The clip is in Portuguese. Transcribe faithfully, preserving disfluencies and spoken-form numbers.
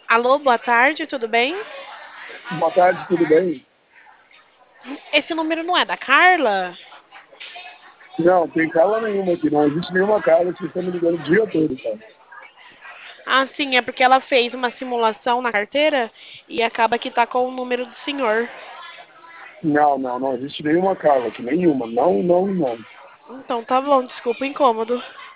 Alô, boa tarde, tudo bem? Boa tarde, tudo bem? Esse número não é da Carla? Não, tem cala nenhuma aqui, não existe nenhuma casa, vocês estão me ligando o dia todo, cara. Ah, sim, é porque ela fez uma simulação na carteira e acaba que tá com o número do senhor. Não, não, não existe nenhuma casa aqui, nenhuma, não, não, não. Então tá bom, desculpa o incômodo.